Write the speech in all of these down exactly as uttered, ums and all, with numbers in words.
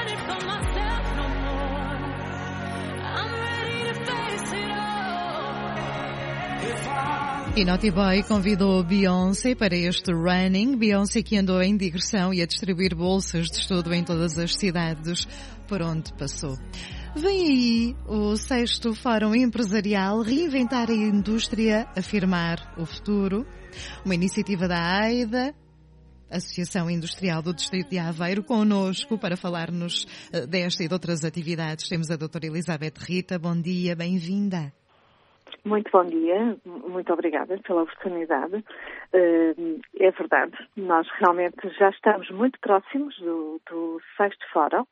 E Naughty Boy convidou Beyoncé para este running. Beyoncé que andou em digressão e a distribuir bolsas de estudo em todas as cidades por onde passou. Vem aí o sexto Fórum Empresarial Reinventar a Indústria, Afirmar o Futuro. Uma iniciativa da AIDA, Associação Industrial do Distrito de Aveiro, connosco para falar-nos desta e de outras atividades. Temos a doutora Elizabeth Rita. Bom dia, bem-vinda. Muito bom dia, muito obrigada pela oportunidade. É verdade, nós realmente já estamos muito próximos do, do sexto Fórum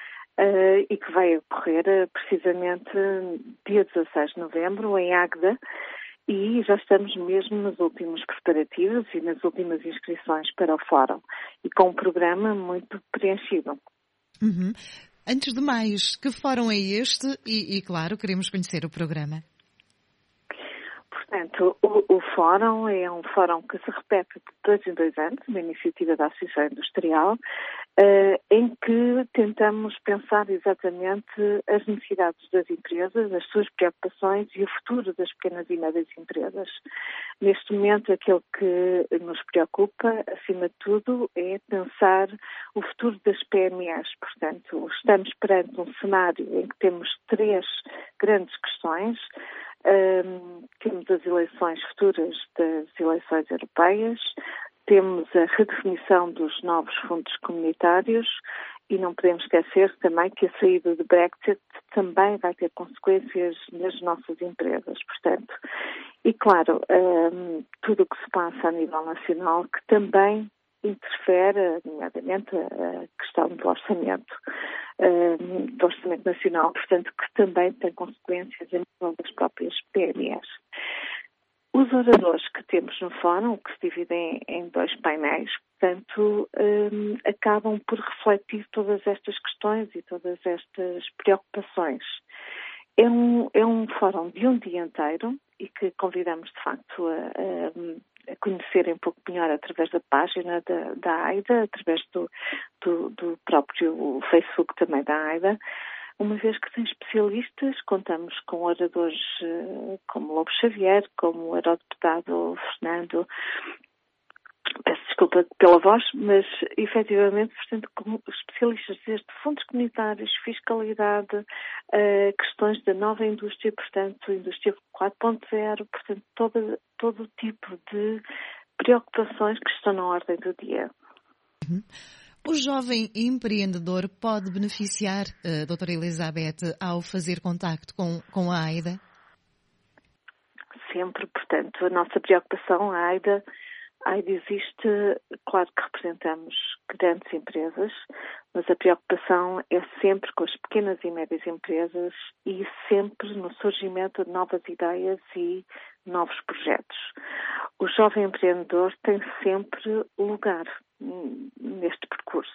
e que vai ocorrer precisamente dia dezasseis de novembro em Águeda e já estamos mesmo nos últimos preparativos e nas últimas inscrições para o Fórum e com um programa muito preenchido. Uhum. Antes de mais, que fórum é este? E, e claro, queremos conhecer o programa. Portanto, o, o Fórum é um fórum que se repete de dois em dois anos, uma iniciativa da Associação Industrial, uh, em que tentamos pensar exatamente as necessidades das empresas, as suas preocupações e o futuro das pequenas e médias empresas. Neste momento, aquilo que nos preocupa, acima de tudo, é pensar o futuro das P M Es. Portanto, estamos perante um cenário em que temos três grandes questões. Um, temos as eleições futuras das eleições europeias, temos a redefinição dos novos fundos comunitários e não podemos esquecer também que a saída do Brexit também vai ter consequências nas nossas empresas. Portanto, e claro, um, tudo o que se passa a nível nacional que também interfere, nomeadamente, a questão do orçamento, do orçamento nacional, portanto, que também tem consequências a nível das próprias P M Es. Os oradores que temos no fórum, que se dividem em dois painéis, portanto, um, acabam por refletir todas estas questões e todas estas preocupações. É um, é um fórum de um dia inteiro e que convidamos, de facto, a, a, a conhecerem um pouco melhor através da página da, da AIDA, através do, do, do próprio Facebook também da AIDA. Uma vez que tem especialistas, contamos com oradores uh, como Lobo Xavier, como o eurodeputado Fernando. Peço desculpa pela voz, mas efetivamente, portanto, como especialistas desde fundos comunitários, fiscalidade, uh, questões da nova indústria, portanto, indústria quatro ponto zero, portanto, todo, todo tipo de preocupações que estão na ordem do dia. Uhum. O jovem empreendedor pode beneficiar, uh, doutora Elizabeth, ao fazer contacto com, com a AIDA? Sempre, portanto, a nossa preocupação, a AIDA, A AIDA existe, claro que representamos grandes empresas, mas a preocupação é sempre com as pequenas e médias empresas e sempre no surgimento de novas ideias e novos projetos. O jovem empreendedor tem sempre lugar neste percurso.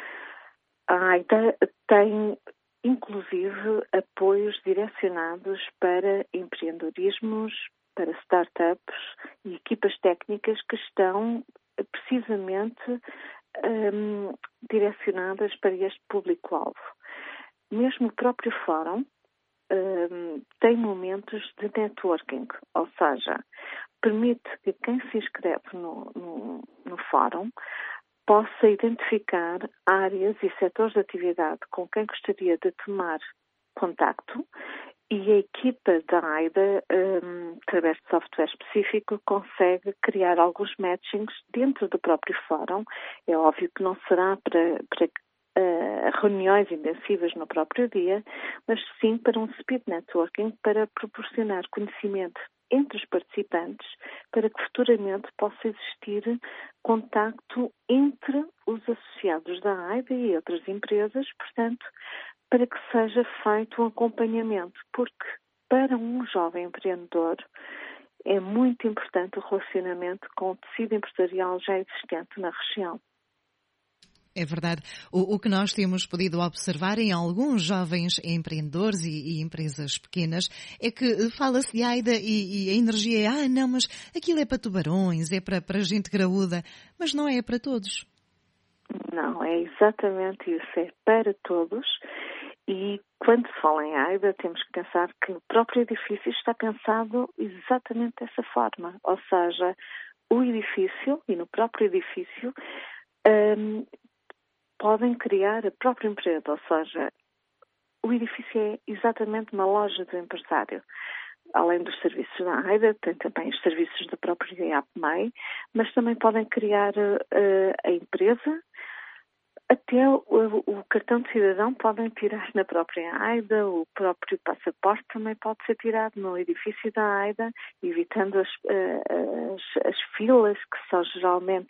A AIDA tem, inclusive, apoios direcionados para empreendedorismos, para startups e equipas técnicas que estão precisamente um, direcionadas para este público-alvo. Mesmo o próprio fórum um, tem momentos de networking, ou seja, permite que quem se inscreve no, no, no fórum possa identificar áreas e setores de atividade com quem gostaria de tomar contacto. E a equipa da AIDA, um, através de software específico, consegue criar alguns matchings dentro do próprio fórum. É óbvio que não será para, para uh, reuniões intensivas no próprio dia, mas sim para um speed networking, para proporcionar conhecimento entre os participantes, para que futuramente possa existir contacto entre os associados da AIDA e outras empresas, portanto, para que seja feito um acompanhamento, porque para um jovem empreendedor é muito importante o relacionamento com o tecido empresarial já existente na região. É verdade. O, o que nós temos podido observar em alguns jovens empreendedores e, e empresas pequenas é que fala-se de AIDA e, e a energia é, ah, não, mas aquilo é para tubarões, é para, para gente graúda, mas não é para todos. Não, é exatamente isso, é para todos. E quando se fala em AIDA, temos que pensar que o próprio edifício está pensado exatamente dessa forma. Ou seja, o edifício, e no próprio edifício, um, podem criar a própria empresa. Ou seja, o edifício é exatamente uma loja do empresário. Além dos serviços da AIDA, tem também os serviços da própria APMEI, mas também podem criar uh, a empresa. Até o, o cartão de cidadão podem tirar na própria AIDA, o próprio passaporte também pode ser tirado no edifício da AIDA, evitando as, as, as filas que são geralmente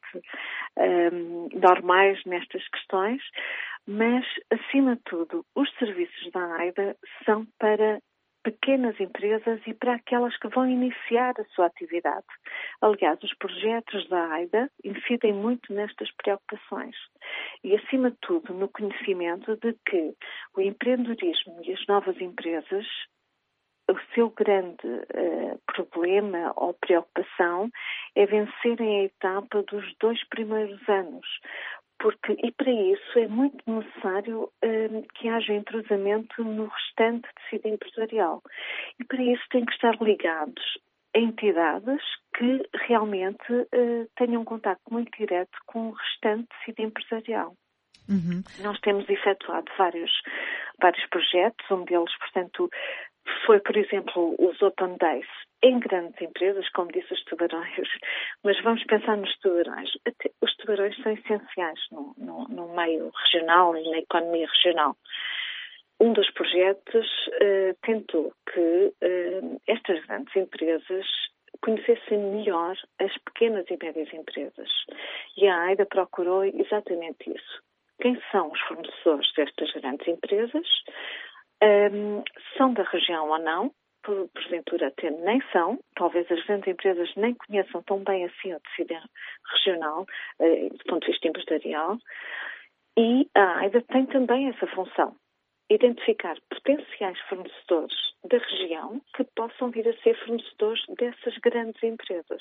um, normais nestas questões, mas, acima de tudo, os serviços da AIDA são para pequenas empresas e para aquelas que vão iniciar a sua atividade. Aliás, os projetos da AIDA incidem muito nestas preocupações e, acima de tudo, no conhecimento de que o empreendedorismo e as novas empresas, o seu grande uh, problema ou preocupação é vencerem a etapa dos dois primeiros anos. Porque, e para isso é muito necessário um, que haja entrosamento no restante tecido empresarial. E para isso têm que estar ligados a entidades que realmente uh, tenham um contacto muito direto com o restante tecido empresarial. Uhum. Nós temos efetuado vários, vários projetos, um deles, portanto, foi, por exemplo, os Open Days em grandes empresas, como disse, os tubarões, mas vamos pensar nos tubarões. Até os tubarões são essenciais no, no, no meio regional e na economia regional. Um dos projetos uh, tentou que uh, estas grandes empresas conhecessem melhor as pequenas e médias empresas. E a AIDA procurou exatamente isso. Quem são os fornecedores destas grandes empresas? Um, são da região ou não? Por, porventura até nem são. Talvez as grandes empresas nem conheçam tão bem assim o tecido regional, uh, do ponto de vista empresarial. E a AIDA tem também essa função. Identificar potenciais fornecedores da região que possam vir a ser fornecedores dessas grandes empresas.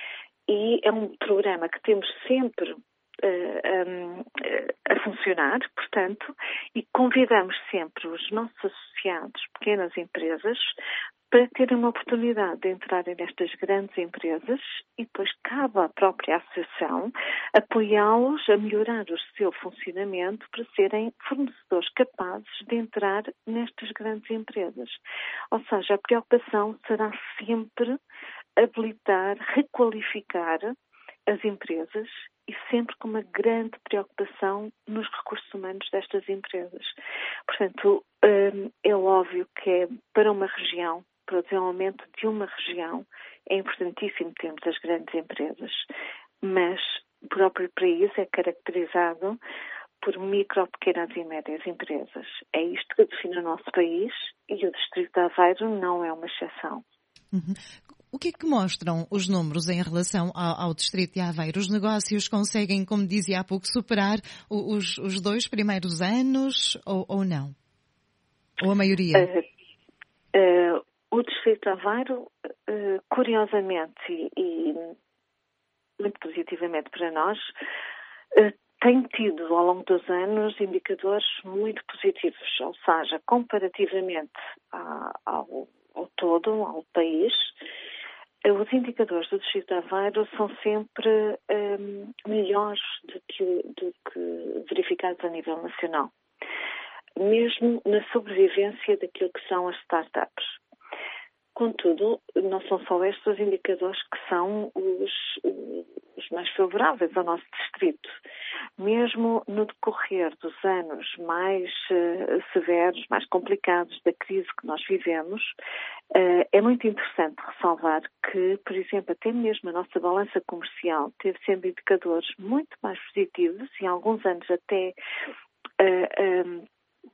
E é um programa que temos sempre uh, um, uh, a funcionar, portanto, e convidamos sempre os nossos associados, pequenas empresas, para terem uma oportunidade de entrarem nestas grandes empresas e depois cabe à própria associação apoiá-los a melhorar o seu funcionamento para serem fornecedores capazes de entrar nestas grandes empresas. Ou seja, a preocupação será sempre habilitar, requalificar as empresas e sempre com uma grande preocupação nos recursos humanos destas empresas. Portanto, é óbvio que é para uma região, para o desenvolvimento de uma região, é importantíssimo termos as grandes empresas, mas o próprio país é caracterizado por micro, pequenas e médias empresas. É isto que define o nosso país e o Distrito de Aveiro não é uma exceção. Uhum. O que é que mostram os números em relação ao, ao Distrito de Aveiro? Os negócios conseguem, como dizia há pouco, superar os, os dois primeiros anos ou, ou não? Ou a maioria? Uh, uh, o Distrito de Aveiro, uh, curiosamente e, e muito positivamente para nós, uh, tem tido ao longo dos anos indicadores muito positivos, ou seja, comparativamente a, ao, ao todo, ao país, os indicadores do Distrito de Aveiro são sempre um, melhores do que, do que verificados a nível nacional, mesmo na sobrevivência daquilo que são as startups. Contudo, não são só estes os indicadores que são os, os mais favoráveis ao nosso distrito. Mesmo no decorrer dos anos mais uh, severos, mais complicados da crise que nós vivemos, uh, é muito interessante ressalvar que, por exemplo, até mesmo a nossa balança comercial teve sempre indicadores muito mais positivos e, em alguns anos, até uh, um,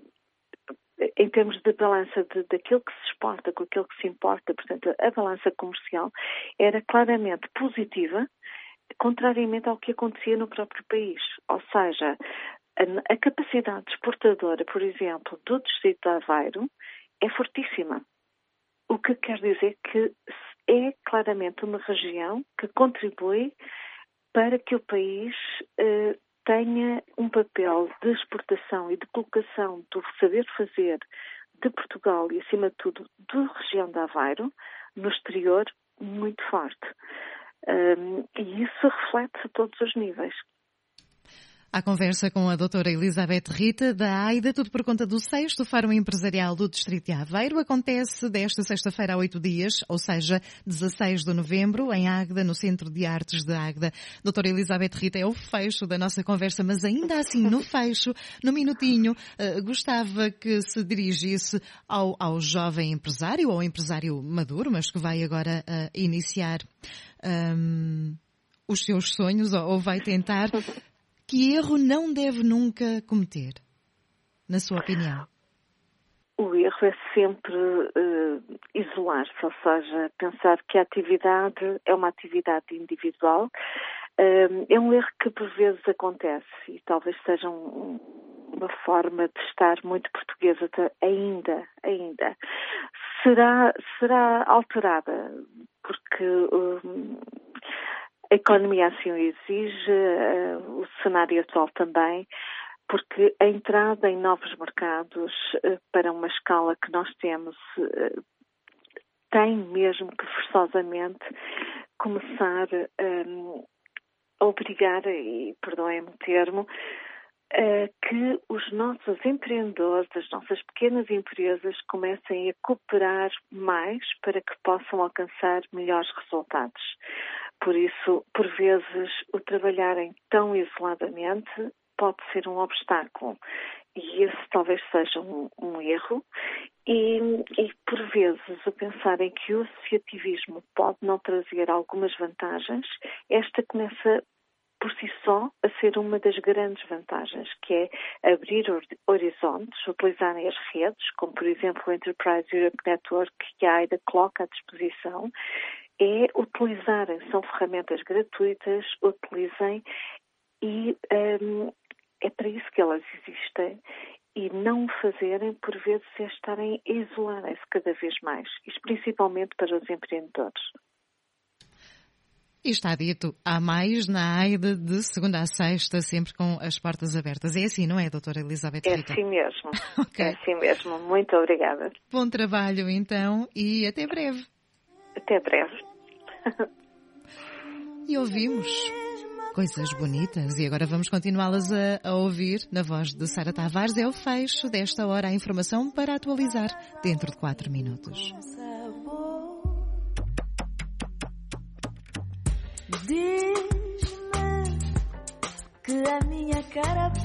em termos de balança de, daquilo que se exporta com aquilo que se importa, portanto, a balança comercial era claramente positiva, contrariamente ao que acontecia no próprio país. Ou seja, a, a capacidade exportadora, por exemplo, do Distrito de Aveiro é fortíssima. O que quer dizer que é claramente uma região que contribui para que o país eh, tenha um papel de exportação e de colocação do saber fazer de Portugal e, acima de tudo, da região de Aveiro, no exterior, muito forte. Um, e isso reflete-se a todos os níveis. À conversa com a doutora Elizabeth Rita, da AIDA, tudo por conta do sexto Fórum Empresarial do Distrito de Aveiro. Acontece desta sexta-feira há oito dias, ou seja, dezasseis de novembro, em Águeda, no Centro de Artes de Águeda. Doutora Elizabeth Rita, é o fecho da nossa conversa, mas ainda assim, no fecho, no minutinho, uh, gostava que se dirigisse ao, ao jovem empresário, ou ao empresário maduro, mas que vai agora uh, iniciar um, os seus sonhos, ou, ou vai tentar... Que erro não deve nunca cometer, na sua opinião? O erro é sempre uh, isolar-se, ou seja, pensar que a atividade é uma atividade individual. Uh, é um erro que por vezes acontece e talvez seja um, uma forma de estar muito portuguesa ainda, ainda. Será, será alterada, porque... Uh, A economia assim o exige, uh, o cenário atual também, porque a entrada em novos mercados uh, para uma escala que nós temos uh, tem mesmo que forçosamente começar um, a obrigar, e perdoem-me o termo, uh, que os nossos empreendedores, as nossas pequenas empresas comecem a cooperar mais para que possam alcançar melhores resultados. Por isso, por vezes, o trabalharem tão isoladamente pode ser um obstáculo. E esse talvez seja um, um erro. E, e, por vezes, o pensarem que o associativismo pode não trazer algumas vantagens, esta começa por si só a ser uma das grandes vantagens, que é abrir horizontes, utilizarem as redes, como, por exemplo, o Enterprise Europe Network, que a AIDA coloca à disposição, é utilizarem, são ferramentas gratuitas, utilizem e um, é para isso que elas existem e não o fazerem, por vezes, é estarem a isolarem-se cada vez mais, isto principalmente para os empreendedores. E está dito, há mais na AIDA de segunda a sexta, sempre com as portas abertas. É assim, não é, doutora Elizabeth Rita? É assim mesmo, Okay. É assim mesmo. Muito obrigada. Bom trabalho, então, e até breve. Até breve. E ouvimos coisas bonitas e agora vamos continuá-las a, a ouvir na voz de Sara Tavares. É o fecho desta hora, a informação para atualizar dentro de quatro minutos. Diz-me que a minha cara